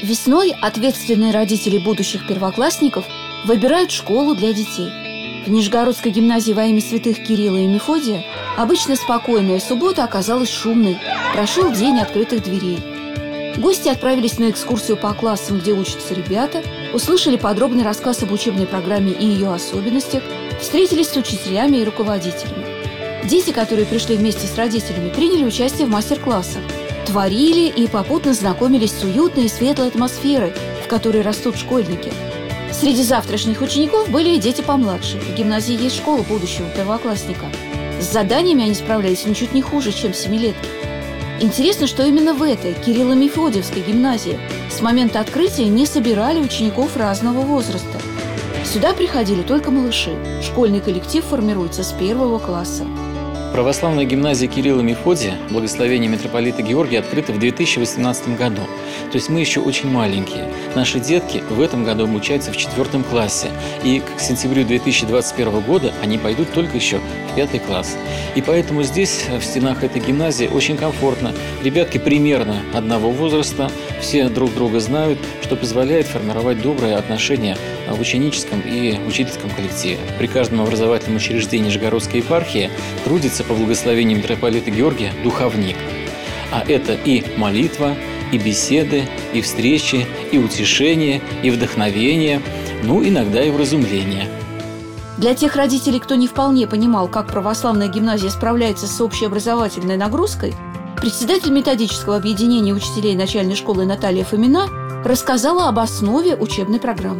Весной ответственные родители будущих первоклассников выбирают школу для детей. В Нижегородской гимназии во имя святых Кирилла и Мефодия обычно спокойная суббота оказалась шумной. Прошел день открытых дверей. Гости отправились на экскурсию по классам, где учатся ребята, услышали подробный рассказ об учебной программе и ее особенностях, встретились с учителями и руководителями. Дети, которые пришли вместе с родителями, приняли участие в мастер-классах, творили и попутно знакомились с уютной и светлой атмосферой, в которой растут школьники. Среди завтрашних учеников были и дети помладше. В гимназии есть школа будущего первоклассника. С заданиями они справлялись ничуть не хуже, чем семилетки. Интересно, что именно в этой Кирилло-Мефодиевской гимназии с момента открытия не собирали учеников разного возраста. Сюда приходили только малыши. Школьный коллектив формируется с 1 класса. Православная гимназия Кирилла и Мефодия, благословение митрополита Георгия, открыта в 2018 году. То есть мы еще очень маленькие. Наши детки в этом году обучаются в 4 классе. И к сентябрю 2021 года они пойдут только еще в 5 класс. И поэтому здесь, в стенах этой гимназии, очень комфортно. Ребятки примерно одного возраста, все друг друга знают, что позволяет формировать добрые отношения в ученическом и учительском коллективе. При каждом образовательном учреждении Нижегородской епархии трудится по благословению митрополита Георгия духовник. А это и молитва, и беседы, и встречи, и утешение, и вдохновение, иногда и вразумление. Для тех родителей, кто не вполне понимал, как православная гимназия справляется с общеобразовательной нагрузкой, председатель методического объединения учителей начальной школы Наталья Фомина рассказала об основе учебной программы.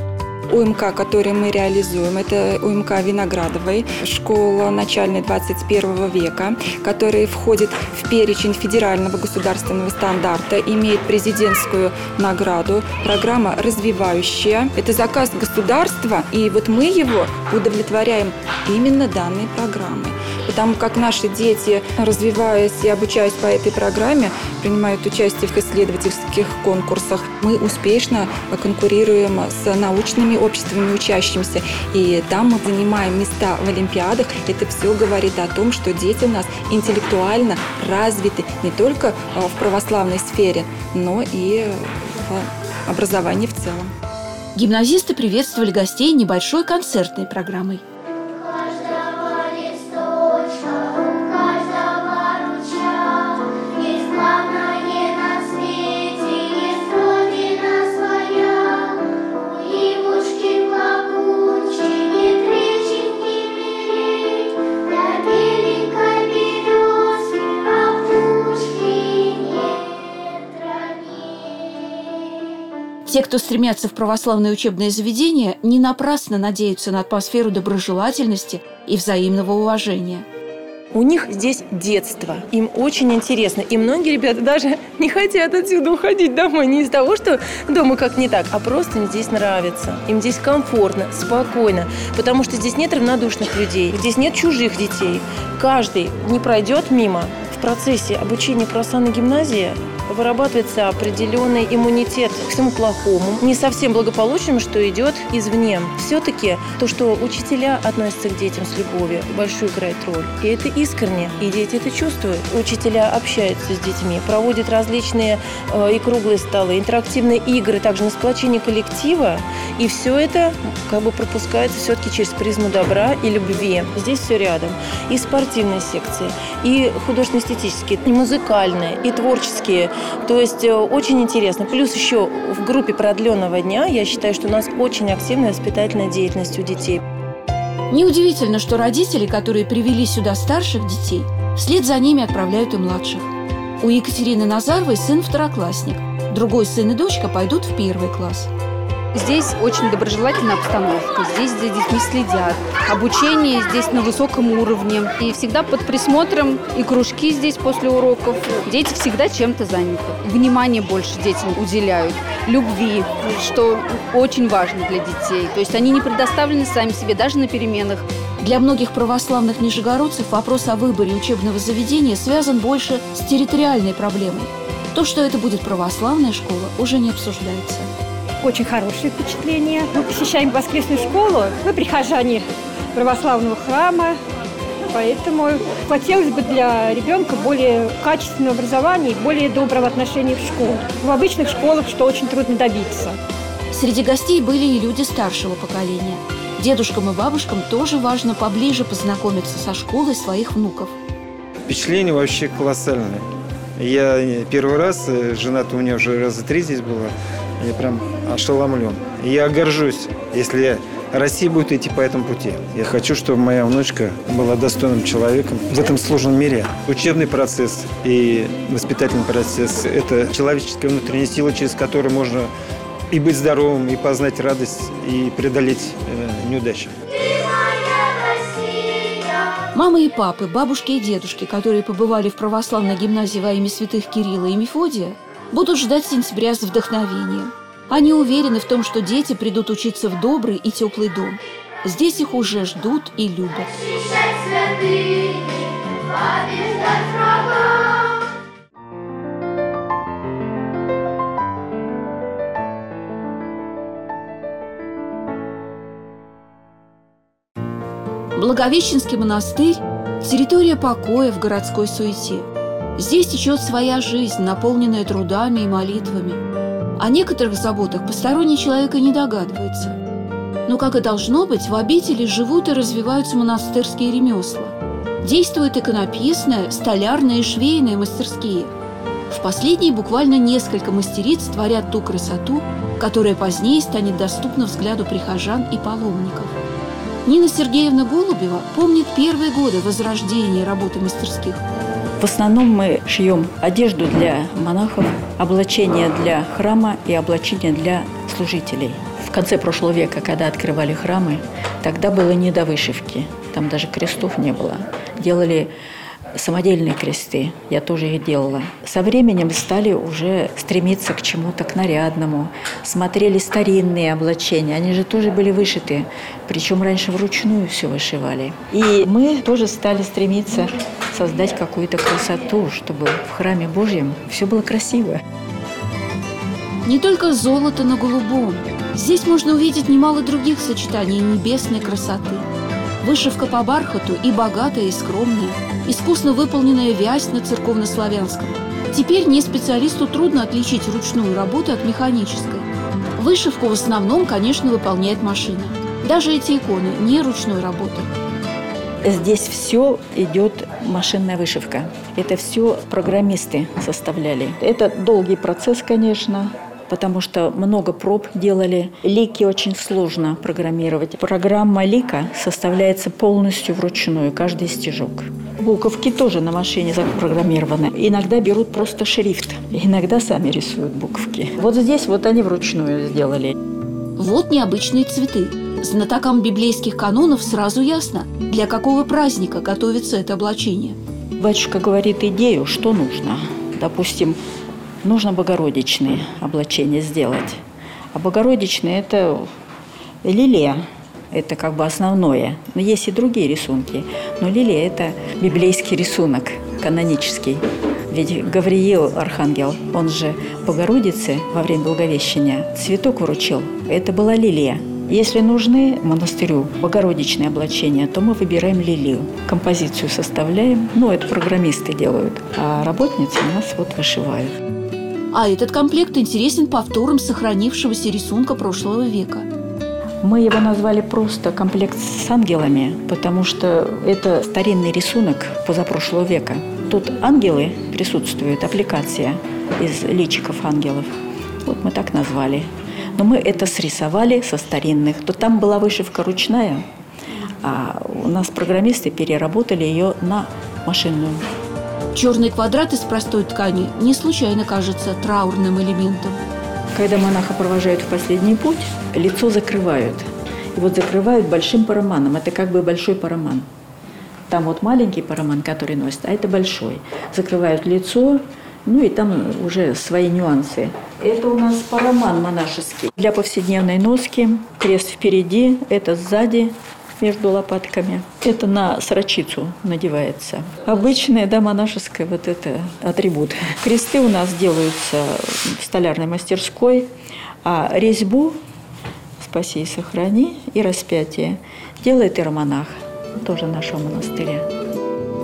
УМК, который мы реализуем, это УМК Виноградовой, школа начальной 21 века, которая входит в перечень федерального государственного стандарта, имеет президентскую награду, программа развивающая. Это заказ государства, и мы его удовлетворяем именно данной программой. Потому как наши дети, развиваясь и обучаясь по этой программе, принимают участие в исследовательских конкурсах. Мы успешно конкурируем с научными обществами учащимся. И там мы занимаем места в олимпиадах. Это все говорит о том, что дети у нас интеллектуально развиты не только в православной сфере, но и в образовании в целом. Гимназисты приветствовали гостей небольшой концертной программой. Те, кто стремятся в православное учебное заведение, не напрасно надеются на атмосферу доброжелательности и взаимного уважения. У них здесь детство, им очень интересно. И многие ребята даже не хотят отсюда уходить домой. Не из-за того, что дома как не так, а просто им здесь нравится. Им здесь комфортно, спокойно. Потому что здесь нет равнодушных людей, здесь нет чужих детей. Каждый не пройдет мимо. В процессе обучения в православной гимназии вырабатывается определенный иммунитет к всему плохому, не совсем благополучному, что идет извне. Все-таки то, что учителя относятся к детям с любовью, большую играет роль. И это искренне, и дети это чувствуют. Учителя общаются с детьми, проводят различные и круглые столы, интерактивные игры, также на сплочение коллектива. И все это пропускается все-таки через призму добра и любви. Здесь все рядом. И спортивные секции, и художественно-эстетические, и музыкальные, и творческие. То есть очень интересно. Плюс еще в группе продленного дня, я считаю, что у нас очень активная воспитательная деятельность у детей. Неудивительно, что родители, которые привели сюда старших детей, вслед за ними отправляют и младших. У Екатерины Назаровой сын второклассник, другой сын и дочка пойдут в 1 класс. Здесь очень доброжелательная обстановка, здесь за детьми следят. Обучение здесь на высоком уровне. И всегда под присмотром, и кружки здесь после уроков. Дети всегда чем-то заняты. Внимание больше детям уделяют. Любви, что очень важно для детей. То есть они не предоставлены сами себе, даже на переменах. Для многих православных нижегородцев вопрос о выборе учебного заведения связан больше с территориальной проблемой. То, что это будет православная школа, уже не обсуждается. Очень хорошее впечатление. Мы посещаем воскресную школу, мы прихожане православного храма, Поэтому хотелось бы для ребенка более качественного образования и более доброго отношения в школу. В обычных школах, что очень трудно добиться. Среди гостей были и люди старшего поколения. Дедушкам и бабушкам тоже важно поближе познакомиться со школой своих внуков. Впечатление вообще колоссальное. Я первый раз, жена-то у меня уже раза 3 здесь была, я прям ошеломлен. Я горжусь, если Россия будет идти по этому пути. Я хочу, чтобы моя внучка была достойным человеком в этом сложном мире. Учебный процесс и воспитательный процесс – это человеческая внутренняя сила, через которую можно и быть здоровым, и познать радость, и преодолеть неудачи. Мамы и папы, бабушки и дедушки, которые побывали в православной гимназии во имя святых Кирилла и Мефодия, будут ждать сентября с вдохновением. Они уверены в том, что дети придут учиться в добрый и теплый дом. Здесь их уже ждут и любят. Благовещенский монастырь – территория покоя в городской суете. Здесь течет своя жизнь, наполненная трудами и молитвами. О некоторых заботах посторонний человек и не догадывается. Но, как и должно быть, в обители живут и развиваются монастырские ремесла. Действуют иконописные, столярные и швейные мастерские. В последние буквально несколько мастериц творят ту красоту, которая позднее станет доступна взгляду прихожан и паломников. Нина Сергеевна Голубева помнит первые годы возрождения работы мастерских. В основном мы шьем одежду для монахов, облачение для храма и облачение для служителей. В конце прошлого века, когда открывали храмы, тогда было не до вышивки. Там даже крестов не было. Делали самодельные кресты, я тоже их делала. Со временем стали уже стремиться к чему-то, к нарядному. Смотрели старинные облачения, они же тоже были вышиты. Причем раньше вручную все вышивали. И мы тоже стали стремиться создать какую-то красоту, чтобы в храме Божьем все было красиво. Не только золото на голубом. Здесь можно увидеть немало других сочетаний небесной красоты. Вышивка по бархату и богатая, и скромная, искусно выполненная вязь на церковнославянском. Теперь не специалисту трудно отличить ручную работу от механической. Вышивку в основном, конечно, выполняет машина. Даже эти иконы не ручной работы. Здесь все идет машинная вышивка. Это все программисты составляли. Это долгий процесс, конечно, потому что много проб делали. Лики очень сложно программировать. Программа лика составляется полностью вручную, каждый стежок. Буковки тоже на машине запрограммированы. Иногда берут просто шрифт, иногда сами рисуют буковки. Вот здесь вот они вручную сделали. Вот необычные цветы. Знатокам библейских канонов сразу ясно, для какого праздника готовится это облачение. Батюшка говорит идею, что нужно. Допустим, нужно богородичные облачения сделать. А богородичные – это лилия, это как бы основное. Но есть и другие рисунки. Но лилия – это библейский рисунок, канонический. Ведь Гавриил, архангел, он же Богородице во время Благовещения цветок вручил. Это была лилия. Если нужны монастырю богородичные облачения, то мы выбираем лилию. Композицию составляем, это программисты делают, а работницы у нас вот вышивают. А этот комплект интересен повтором сохранившегося рисунка прошлого века. Мы его назвали просто комплект с ангелами, потому что это старинный рисунок позапрошлого века. Тут ангелы присутствуют, аппликация из личиков ангелов. Вот мы так назвали. Но мы это срисовали со старинных. То там была вышивка ручная, а у нас программисты переработали ее на машинную. Черный квадрат из простой ткани не случайно кажется траурным элементом. Когда монаха провожают в последний путь, лицо закрывают. И вот закрывают большим параманом. Это как бы большой параман. Там вот маленький параман, который носит, а это большой. Закрывают лицо, и там уже свои нюансы. Это у нас параман монашеский. Для повседневной носки крест впереди, это сзади, между лопатками. Это на сорочицу надевается. Обычная, монашеская, вот это атрибут. Кресты у нас делаются в столярной мастерской, а резьбу «Спаси и сохрани» и распятие делает иеромонах, тоже нашего монастыря.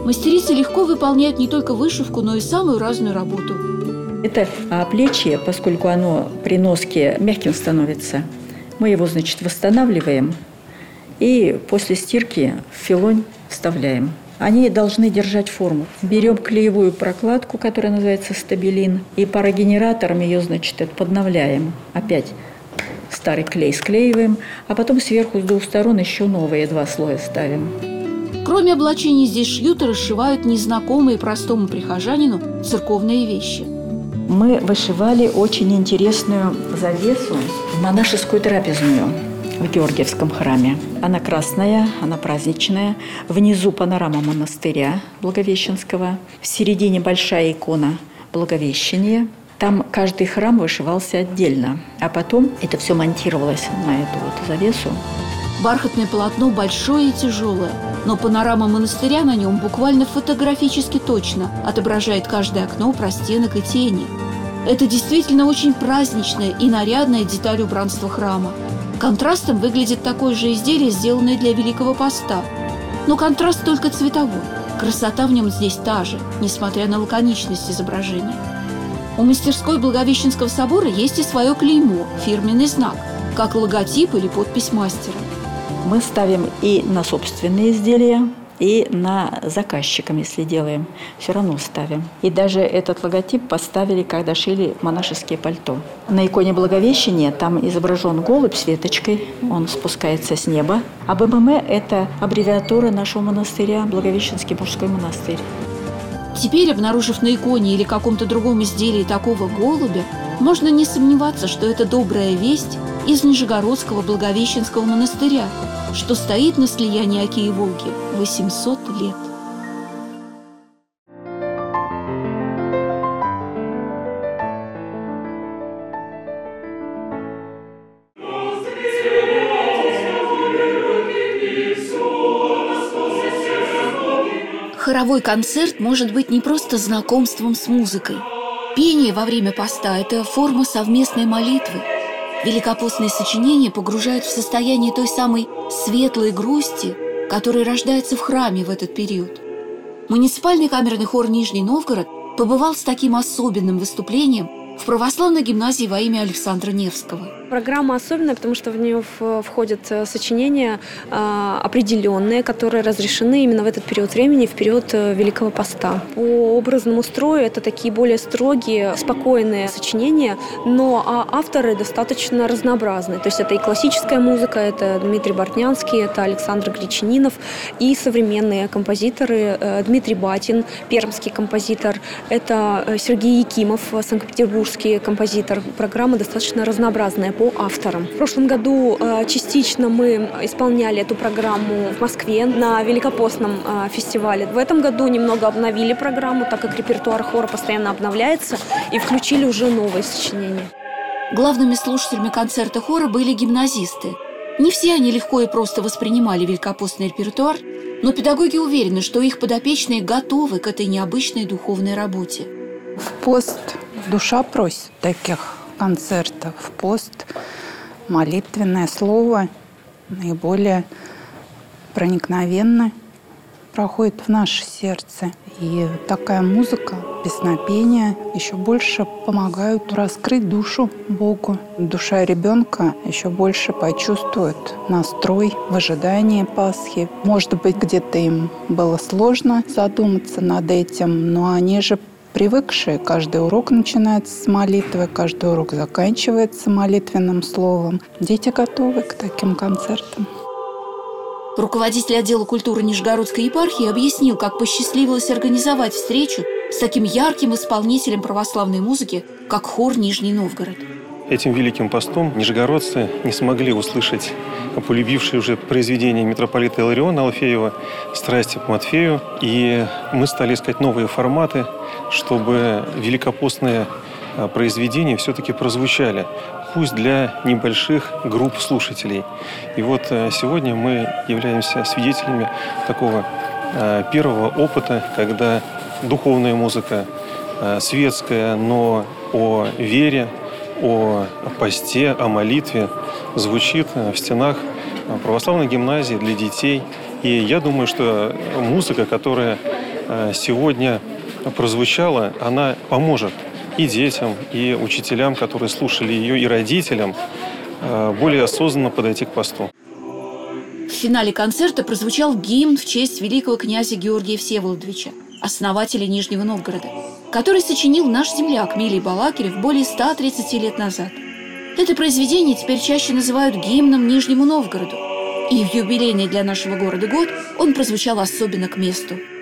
Мастерицы легко выполняют не только вышивку, но и самую разную работу. Это плечи, поскольку оно при носке мягким становится, мы его, восстанавливаем и после стирки в филонь вставляем. Они должны держать форму. Берем клеевую прокладку, которая называется стабилин, и парогенератором ее, подновляем. Опять старый клей склеиваем, а потом сверху с двух сторон еще новые 2 слоя ставим. Кроме облачений здесь шьют и расшивают незнакомые простому прихожанину церковные вещи. Мы вышивали очень интересную завесу в монашескую трапезную в Георгиевском храме. Она красная, она праздничная. Внизу панорама монастыря Благовещенского. В середине большая икона Благовещения. Там каждый храм вышивался отдельно. А потом это все монтировалось на эту завесу. Бархатное полотно большое и тяжелое, но панорама монастыря на нем буквально фотографически точно отображает каждое окно, простенок и тени. Это действительно очень праздничная и нарядная деталь убранства храма. Контрастом выглядит такое же изделие, сделанное для Великого Поста. Но контраст только цветовой. Красота в нем здесь та же, несмотря на лаконичность изображения. У мастерской Благовещенского собора есть и свое клеймо, фирменный знак, как логотип или подпись мастера. Мы ставим и на собственные изделия, и на заказчикам, если делаем. Все равно ставим. И даже этот логотип поставили, когда шили монашеские пальто. На иконе Благовещения там изображен голубь с веточкой. Он спускается с неба. А БММ – это аббревиатура нашего монастыря, Благовещенский мужской монастырь. Теперь, обнаружив на иконе или каком-то другом изделии такого голубя, можно не сомневаться, что это добрая весть из Нижегородского Благовещенского монастыря, что стоит на слиянии Оки и Волги 800 лет. Хоровой концерт может быть не просто знакомством с музыкой. Пение во время поста – это форма совместной молитвы. Великопостные сочинения погружают в состояние той самой светлой грусти, которая рождается в храме в этот период. Муниципальный камерный хор «Нижний Новгород» побывал с таким особенным выступлением в православной гимназии во имя Александра Невского. Программа особенная, потому что в нее входят сочинения определенные, которые разрешены именно в этот период времени, в период Великого Поста. По образному строю это такие более строгие, спокойные сочинения, но авторы достаточно разнообразны. То есть это и классическая музыка, это Дмитрий Бортнянский, это Александр Гречанинов, и современные композиторы Дмитрий Батин, пермский композитор, это Сергей Якимов, санкт-петербургский композитор. Программа достаточно разнообразная по авторам. В прошлом году частично мы исполняли эту программу в Москве на Великопостном фестивале. В этом году немного обновили программу, так как репертуар хора постоянно обновляется, и включили уже новые сочинения. Главными слушателями концерта хора были гимназисты. Не все они легко и просто воспринимали великопостный репертуар, но педагоги уверены, что их подопечные готовы к этой необычной духовной работе. В пост душа просит таких концертов. В пост молитвенное слово наиболее проникновенно проходит в наше сердце. И такая музыка, песнопение еще больше помогают раскрыть душу Богу. Душа ребенка еще больше почувствует настрой в ожидании Пасхи. Может быть, где-то им было сложно задуматься над этим, но они же привыкшие. Каждый урок начинается с молитвы, каждый урок заканчивается молитвенным словом. Дети готовы к таким концертам. Руководитель отдела культуры Нижегородской епархии объяснил, как посчастливилось организовать встречу с таким ярким исполнителем православной музыки, как хор «Нижний Новгород». Этим Великим постом нижегородцы не смогли услышать полюбившие уже произведения митрополита Илариона Алфеева «Страсти по Матфею». И мы стали искать новые форматы, чтобы великопостные произведения все-таки прозвучали, пусть для небольших групп слушателей. И вот сегодня мы являемся свидетелями такого первого опыта, когда духовная музыка, светская, но о вере, о посте, о молитве звучит в стенах православной гимназии для детей. И я думаю, что музыка, которая сегодня прозвучала, она поможет и детям, и учителям, которые слушали ее, и родителям более осознанно подойти к посту. В финале концерта прозвучал гимн в честь великого князя Георгия Всеволодовича, основателя Нижнего Новгорода, который сочинил наш земляк Милий Балакирев более 130 лет назад. Это произведение теперь чаще называют гимном Нижнему Новгороду. И в юбилейный для нашего города год он прозвучал особенно к месту.